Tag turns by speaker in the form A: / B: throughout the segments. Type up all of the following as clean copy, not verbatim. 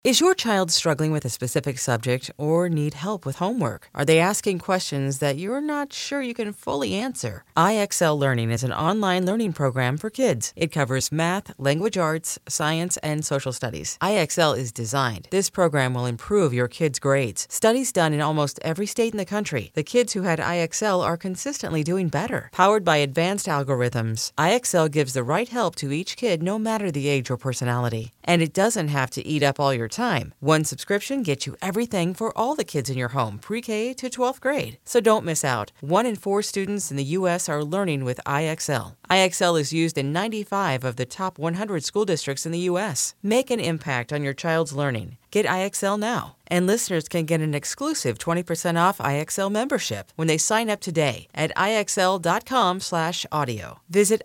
A: Is your child struggling with a specific subject or need help with homework? Are they asking questions that you're not sure you can fully answer? IXL Learning is an online learning program for kids. It covers math, language arts, science, and social studies. IXL is designed. This program will improve your kids' grades. Studies done in almost every state in the country. The kids who had IXL are consistently doing better. Powered by advanced algorithms, IXL gives the right help to each kid no matter the age or personality. And it doesn't have to eat up all your time. One subscription gets you everything for all the kids in your home, pre-K to 12th grade. So don't miss out. 1 in 4 students in the U.S. are learning with IXL. IXL is used in 95 of the top 100 school districts in the U.S. Make an impact on your child's learning. Get IXL now. And listeners can get an exclusive 20% off IXL membership when they sign up today at IXL.com/audio. Visit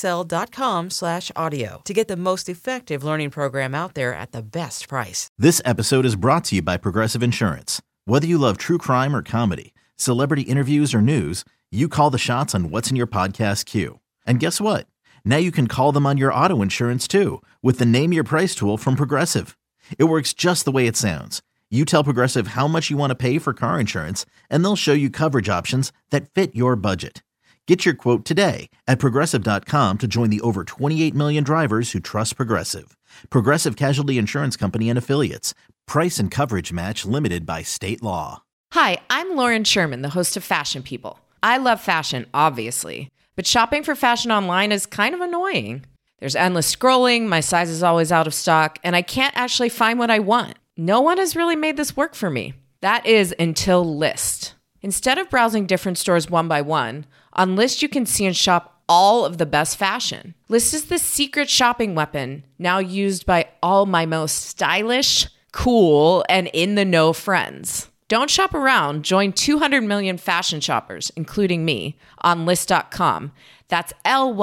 A: IXL.com/audio to get the most effective learning program out there at the best price.
B: This episode is brought to you by Progressive Insurance. Whether you love true crime or comedy, celebrity interviews or news, you call the shots on what's in your podcast queue. And guess what? Now you can call them on your auto insurance too with the Name Your Price tool from Progressive. It works just the way it sounds. You tell Progressive how much you want to pay for car insurance, and they'll show you coverage options that fit your budget. Get your quote today at Progressive.com to join the over 28 million drivers who trust Progressive. Progressive Casualty Insurance Company and Affiliates. Price and coverage match limited by state law.
C: Hi, I'm Lauren Sherman, the host of Fashion People. I love fashion, obviously, but shopping for fashion online is kind of annoying. There's endless scrolling, my size is always out of stock, and I can't actually find what I want. No one has really made this work for me. That is until Lyst. Instead of browsing different stores one by one, on Lyst you can see and shop all of the best fashion. Lyst is the secret shopping weapon now used by all my most stylish, cool, and in-the-know friends. Don't shop around. Join 200 million fashion shoppers, including me, on Lyst.com. That's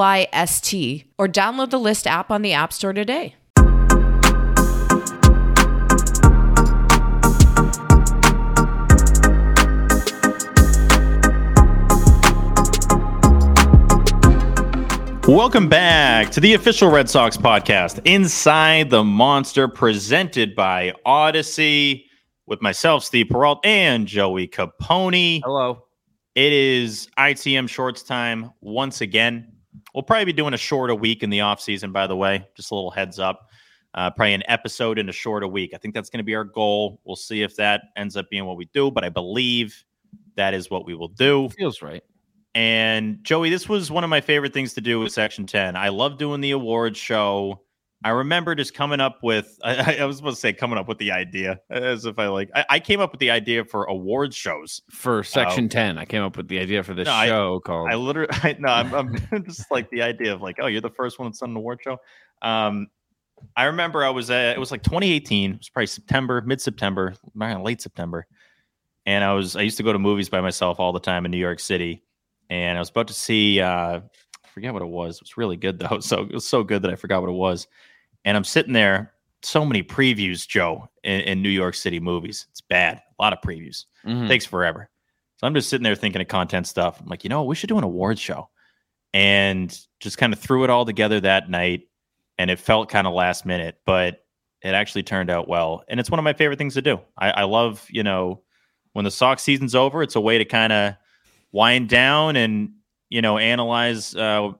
C: LYST, or download the Lyst app on the App Store today.
D: Welcome back to the official Red Sox podcast, Inside the Monster, presented by Odyssey, with myself, Steve Peralt, and Joey Capone.
E: Hello.
D: It is ITM Shorts time once again. We'll probably be doing a short a week in the offseason, by the way. Just a little heads up. Probably an episode and a short a week. I think that's going to be our goal. We'll see if that ends up being what we do, but I believe that is what we will do.
E: Feels right.
D: And Joey, this was one of my favorite things to do with Section 10. I love doing the awards show. I remember just coming up with, I was supposed to say coming up with the idea, as if I came up with the idea for awards shows.
E: For Section 10, I came up with the idea for this show called.
D: I'm just like the idea of like, oh, you're the first one that's done an award show. I remember it was like 2018. It was probably September, mid-September, late September. And I used to go to movies by myself all the time in New York City. And I was about to see, I forget what it was. It was really good, though. So it was so good that I forgot what it was. And I'm sitting there, so many previews, Joe, in New York City movies. It's bad. A lot of previews. Takes forever. So I'm just sitting there thinking of content stuff. I'm like, we should do an awards show. And just kind of threw it all together that night. And it felt kind of last minute, but it actually turned out well. And it's one of my favorite things to do. I love, when the Sox season's over, it's a way to kind of wind down and, analyze the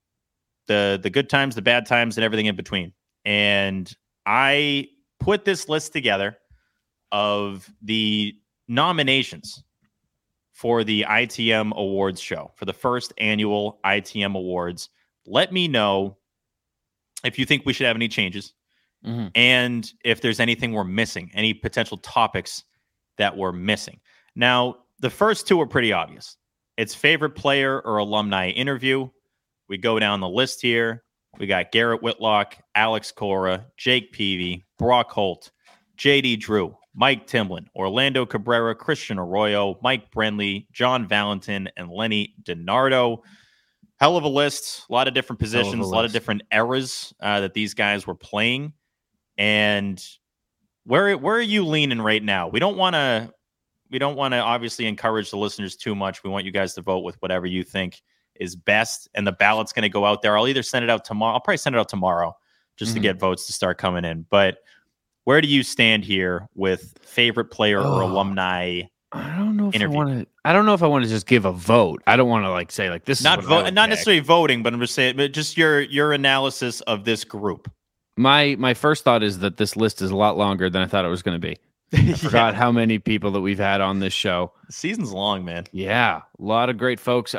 D: good times, the bad times, and everything in between. And I put this list together of the nominations for the ITM Awards show, for the first annual ITM Awards. Let me know if you think we should have any changes and if there's anything we're missing, any potential topics that we're missing. Now, the first two are pretty obvious. It's favorite player or alumni interview. We go down the list here. We got Garrett Whitlock, Alex Cora, Jake Peavy, Brock Holt, J.D. Drew, Mike Timlin, Orlando Cabrera, Christian Arroyo, Mike Brenly, John Valentin, and Lenny DiNardo. Hell of a list. A lot of different positions, a lot of different eras that these guys were playing. And where are you leaning right now? We don't want to obviously encourage the listeners too much. We want you guys to vote with whatever you think is best, and the ballot's going to go out there. I'll either send it out tomorrow. I'll probably send it out tomorrow just to get votes to start coming in. But Where do you stand here with favorite player or alumni?
E: I don't know if
D: interview?
E: I want to. I don't know if I want to just give a vote. I don't want to like say like this.
D: Not
E: is what I would
D: not
E: pick.
D: necessarily voting, but I'm just saying, but just your analysis of this group.
E: My first thought is that this list is a lot longer than I thought it was going to be. I forgot how many people that we've had on this show.
D: The season's long, man.
E: Yeah, a lot of great folks.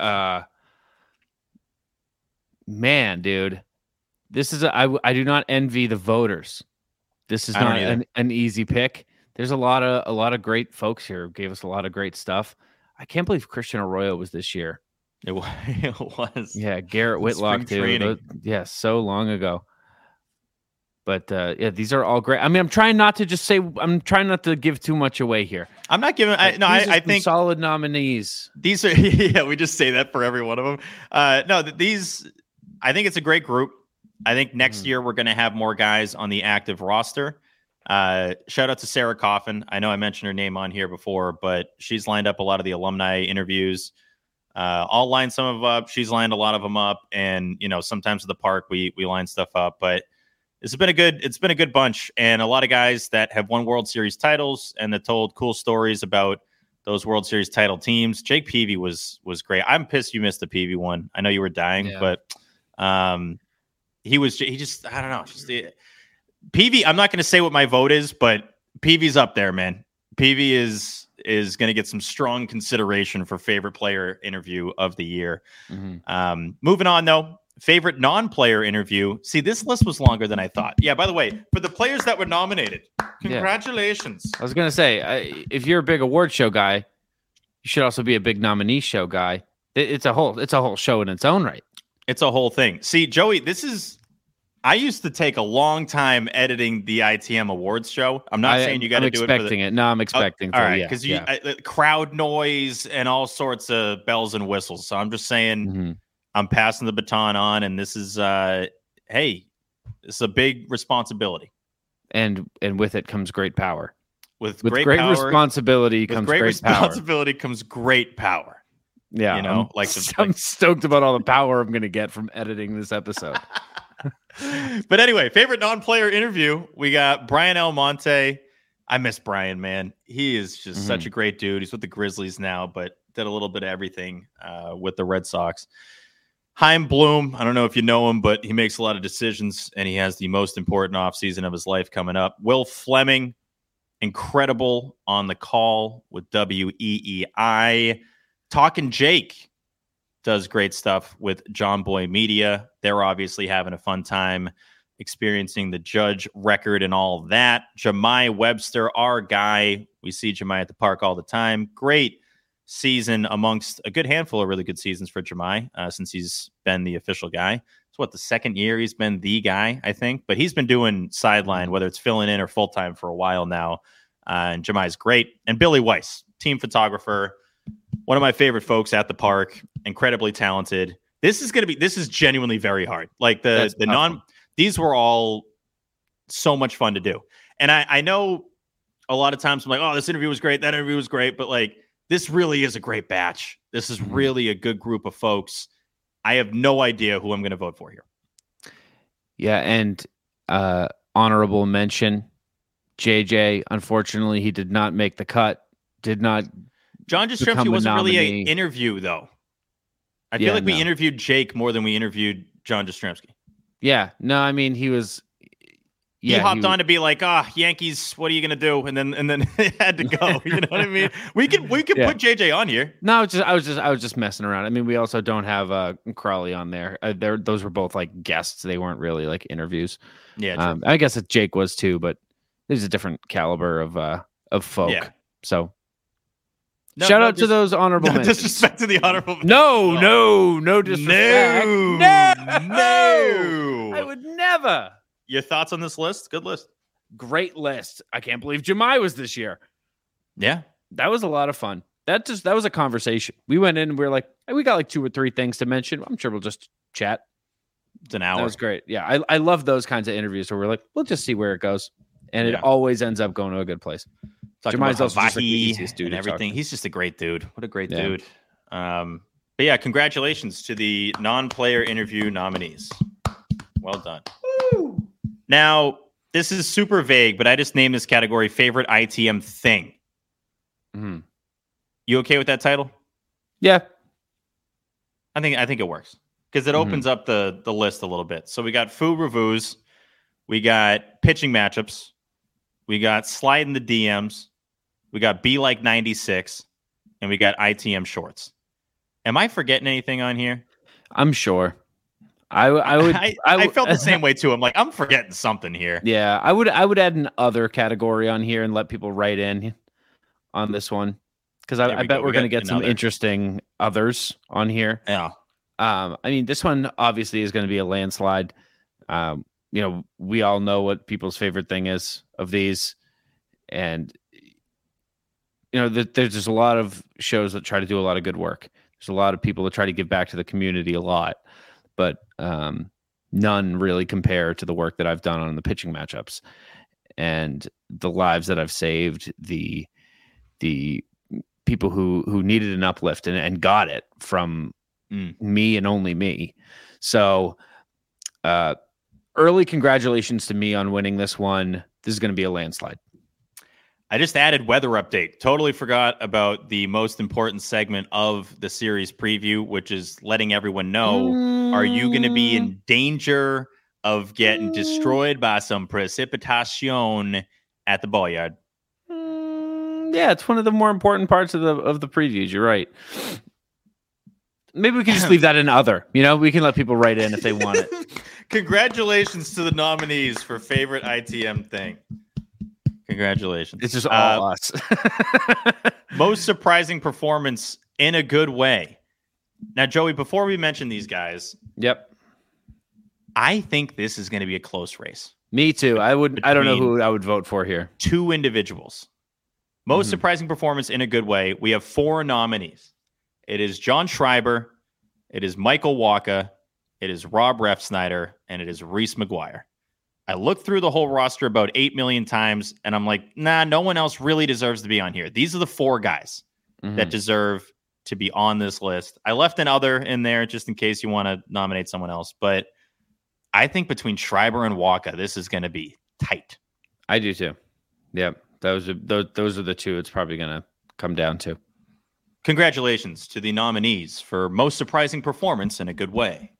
E: Man, dude, this is I do not envy the voters. This is not an easy pick. There's a lot of great folks here who gave us a lot of great stuff. I can't believe Christian Arroyo was this year.
D: It was.
E: Yeah, Garrett Whitlock too. Yeah, so long ago. But yeah, these are all great. I mean, I'm trying not to give too much away here.
D: I'm not giving. I think
E: solid nominees.
D: These are yeah. We just say that for every one of them. No, these. I think it's a great group. I think next year we're going to have more guys on the active roster. Shout out to Sarah Coffin. I know I mentioned her name on here before, but she's lined up a lot of the alumni interviews. I'll line some of them up. She's lined a lot of them up, and sometimes at the park we line stuff up, but. It's been a good bunch, and a lot of guys that have won World Series titles and that told cool stories about those World Series title teams. Jake Peavy was great. I'm pissed you missed the Peavy one. I know you were dying, but he just I don't know. Peavy. I'm not going to say what my vote is, but Peavy's up there, man. Peavy is going to get some strong consideration for favorite player interview of the year. Mm-hmm. Moving on though. Favorite non-player interview. See, this list was longer than I thought. Yeah, by the way, for the players that were nominated, congratulations.
E: Yeah. I was going to say, if you're a big award show guy, you should also be a big nominee show guy. It's a whole show in its own right.
D: It's a whole thing. See, Joey, I used to take a long time editing the ITM awards show. I'm not saying you got to do it. I'm expecting
E: it. No, I'm expecting.
D: All right, because crowd noise and all sorts of bells and whistles. So I'm just saying. Mm-hmm. I'm passing the baton on, and this is, it's a big responsibility.
E: And with it comes great power.
D: With
E: great
D: power,
E: responsibility comes great power.
D: Responsibility comes great power.
E: Yeah, I'm stoked about all the power I'm going to get from editing this episode.
D: But anyway, favorite non-player interview, we got Brian Almonte. I miss Brian, man. He is just such a great dude. He's with the Grizzlies now, but did a little bit of everything with the Red Sox. Chaim Bloom, I don't know if you know him, but he makes a lot of decisions, and he has the most important offseason of his life coming up. Will Fleming, incredible on the call with WEEI. Talking Jake does great stuff with John Boy Media. They're obviously having a fun time experiencing the Judge record and all that. Jemai Webster, our guy. We see Jemai at the park all the time. Great season amongst a good handful of really good seasons for Jemai since he's been the official guy. It's the second year he's been the guy, I think, but he's been doing sideline, whether it's filling in or full-time for a while now. And Jemai's great. And Billy Weiss, team photographer, one of my favorite folks at the park, incredibly talented. This is genuinely very hard. Like these were all so much fun to do. And I know a lot of times I'm like, oh, this interview was great. That interview was great. But like, this really is a great batch. This is really a good group of folks. I have no idea who I'm going to vote for here.
E: Yeah, and honorable mention, JJ. Unfortunately, he did not make the cut. John
D: Jastrzemski wasn't really an interview, though. I feel like we interviewed Jake more than we interviewed John Jastrzemski.
E: Yeah, no, I mean he was.
D: He hopped on to be like, Yankees, what are you gonna do? And then it had to go. You know what I mean? We could put JJ on here.
E: No, I was just messing around. I mean, we also don't have Crawley on there. Those were both like guests. They weren't really like interviews.
D: Yeah,
E: I guess Jake was too, but there's a different caliber of folk. Yeah. So shout out to those honorable mentions.
D: Disrespect to the honorable mentions.
E: No disrespect.
D: No.
E: I would never.
D: Your thoughts on this list? Good list.
E: Great list. I can't believe Jemai was this year.
D: Yeah.
E: That was a lot of fun. That was a conversation. We went in and we were like, hey, we got like 2 or 3 things to mention. I'm sure we'll just chat.
D: It's an hour.
E: That was great. Yeah. I love those kinds of interviews where we're like, we'll just see where it goes. And it always ends up going to a good place.
D: Jemai's also just like the easiest dude and everything. He's just a great dude. What a great dude. But yeah, congratulations to the non-player interview nominees. Well done. Woo! Now, This is super vague, but I just named this category favorite ITM thing.
E: Mm-hmm.
D: You okay with that title?
E: Yeah.
D: I think it works because it opens up the list a little bit. So we got food reviews, we got pitching matchups, we got slide in the DMs, we got Be Like 96, and we got ITM shorts. Am I forgetting anything on here?
E: I'm sure. I
D: felt the same way too. I'm like, I'm forgetting something here.
E: Yeah, I would add an other category on here and let people write in on this one because I bet we're going to get some interesting others on here.
D: Yeah.
E: I mean, this one obviously is going to be a landslide. We all know what people's favorite thing is of these, and there's just a lot of shows that try to do a lot of good work. There's a lot of people that try to give back to the community a lot, but none really compare to the work that I've done on the pitching matchups and the lives that I've saved, the people who needed an uplift and got it from me and only me. So early congratulations to me on winning this one. This is going to be a landslide.
D: I just added weather update. Totally forgot about the most important segment of the series preview, which is letting everyone know, are you going to be in danger of getting destroyed by some precipitation at the ball yard?
E: Yeah, it's one of the more important parts of the previews. You're right. Maybe we can just leave that in other. We can let people write in if they want it.
D: Congratulations to the nominees for favorite ITM thing. Congratulations.
E: It's just all us.
D: Most surprising performance in a good way. Now, Joey, before we mention these guys,
E: yep,
D: I think this is going to be a close race.
E: Me too. I don't know who I would vote for here.
D: Two individuals. Most surprising performance in a good way. We have 4 nominees. It is John Schreiber, it is Michael Wacha, it is Rob Refsnyder, and it is Reese McGuire. I looked through the whole roster about 8 million times, and I'm like, nah, no one else really deserves to be on here. These are the 4 guys that deserve to be on this list. I left an other in there just in case you want to nominate someone else, but I think between Schreiber and Wacha, this is going to be tight.
E: I do too. Yeah, those are the 2 it's probably going to come down to.
D: Congratulations to the nominees for most surprising performance in a good way.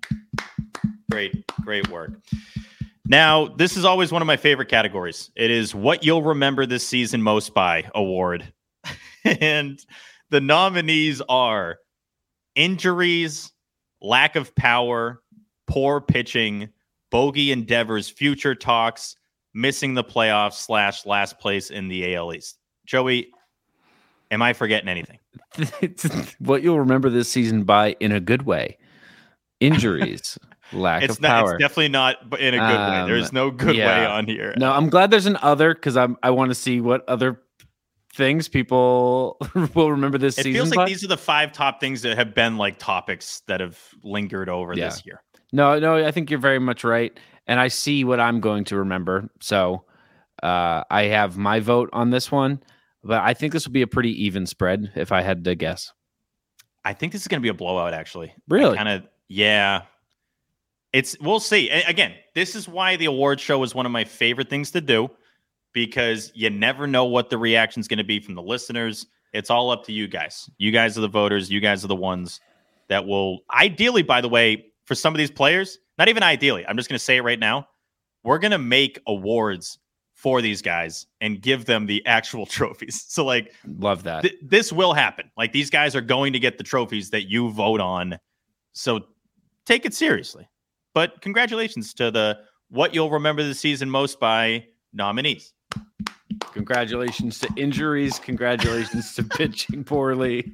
D: Great work. Now, this is always one of my favorite categories. It is what you'll remember this season most by award. And the nominees are injuries, lack of power, poor pitching, bogey endeavors, future talks, missing the playoffs / last place in the AL East. Joey, am I forgetting anything?
E: What you'll remember this season by in a good way. Injuries. Lack of power.
D: It's definitely not in a good way. There's no good way on here.
E: No, I'm glad there's an other because I want to see what other things people will remember this season. It feels like
D: these are the 5 top things that have been like topics that have lingered over this year.
E: No, I think you're very much right. And I see what I'm going to remember. So I have my vote on this one, but I think this will be a pretty even spread if I had to guess.
D: I think this is going to be a blowout, actually.
E: Really?
D: Yeah. We'll see. Again, this is why the award show is one of my favorite things to do, because you never know what the reaction is going to be from the listeners. It's all up to you guys. You guys are the voters. You guys are the ones that will ideally, by the way, for some of these players, not even ideally, I'm just going to say it right now. We're going to make awards for these guys and give them the actual trophies. So
E: love that.
D: This will happen. These guys are going to get the trophies that you vote on. So take it seriously. But congratulations to the what you'll remember the season most by nominees.
E: Congratulations to injuries. Congratulations to pitching poorly.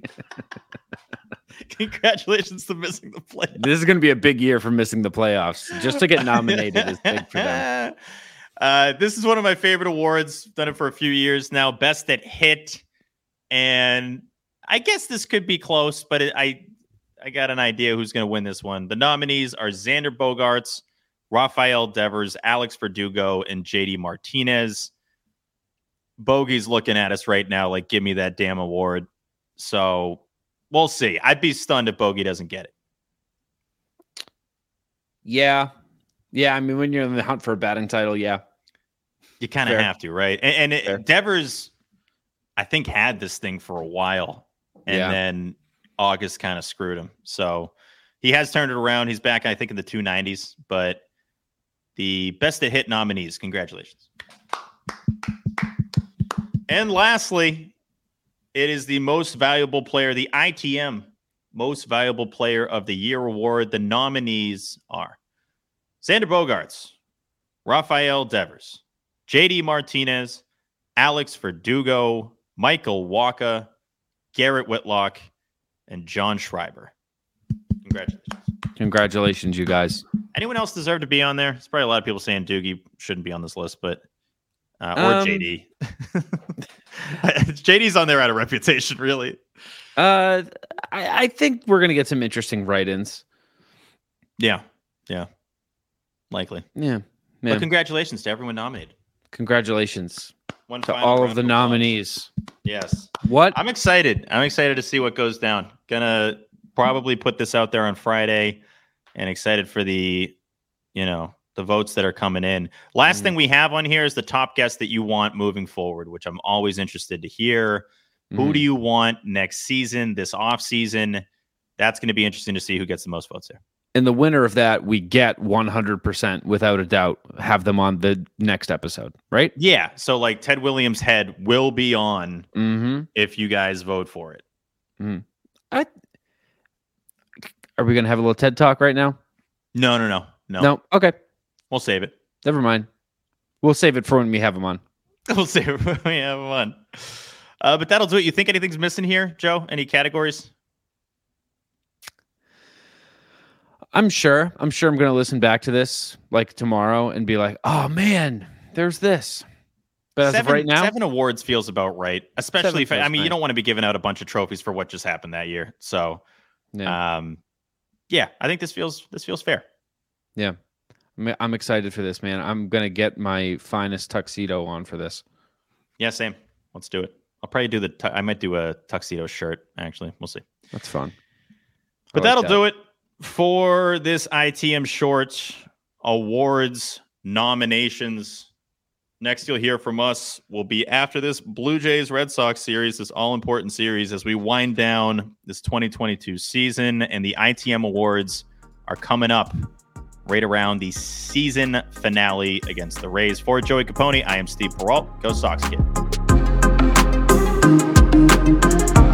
D: Congratulations to missing the playoffs.
E: This is going to be a big year for missing the playoffs. Just to get nominated is big for them.
D: This is one of my favorite awards. Done it for a few years now. Best at hit. And I guess this could be close, but I got an idea who's going to win this one. The nominees are Xander Bogaerts, Rafael Devers, Alex Verdugo, and JD Martinez. Bogey's looking at us right now like, give me that damn award. So we'll see. I'd be stunned if Bogey doesn't get it.
E: Yeah. I mean, when you're in the hunt for a batting title, yeah.
D: You kind of have to, right? And Devers, I think, had this thing for a while, and then August kind of screwed him. So he has turned it around. He's back, I think, in the 290s. But the best to hit nominees, congratulations. And lastly, it is the most valuable player, the ITM Most Valuable Player of the Year award. The nominees are Xander Bogaerts, Rafael Devers, JD Martinez, Alex Verdugo, Michael Wacha, Garrett Whitlock, and John Schreiber. Congratulations.
E: Congratulations, you guys.
D: Anyone else deserve to be on there? There's probably a lot of people saying Doogie shouldn't be on this list, but or JD. JD's on there out of reputation, really.
E: I think we're going to get some interesting write-ins.
D: Yeah. Likely.
E: Yeah.
D: But congratulations to everyone nominated.
E: Congratulations
D: One
E: to all of the nominees.
D: Yes.
E: What?
D: I'm excited. I'm excited to see what goes down. Gonna probably put this out there on Friday, and excited for the votes that are coming in. Last thing we have on here is the top guest that you want moving forward, which I'm always interested to hear. Who do you want next season, this off season? That's going to be interesting to see who gets the most votes there.
E: And the winner of that, we get 100% without a doubt, have them on the next episode, right?
D: Yeah. So like Ted Williams' head will be on if you guys vote for it.
E: Are we going to have a little TED talk right now?
D: No.
E: Okay.
D: We'll save it.
E: Never mind. We'll save it for when we have them on.
D: We'll save it for when we have them on. But that'll do it. You think anything's missing here, Joe? Any categories?
E: I'm sure I'm going to listen back to this like tomorrow and be like, oh man, there's this. But as of right now,
D: 7 awards feels about right. Especially if, you don't want to be giving out a bunch of trophies for what just happened that year. So, I think this feels fair. Yeah.
E: I'm excited for this, man. I'm going to get my finest tuxedo on for this.
D: Yeah, same. Let's do it. I'll probably I might do a tuxedo shirt, actually. We'll see.
E: That's fun.
D: But that'll do it for this ITM Short Awards nominations. Next you'll hear from us will be after this Blue Jays Red Sox series, this all-important series, as we wind down this 2022 season, and the ITM Awards are coming up right around the season finale against the Rays. For Joey Capone, I am Steve Peralt. Go Sox, kid.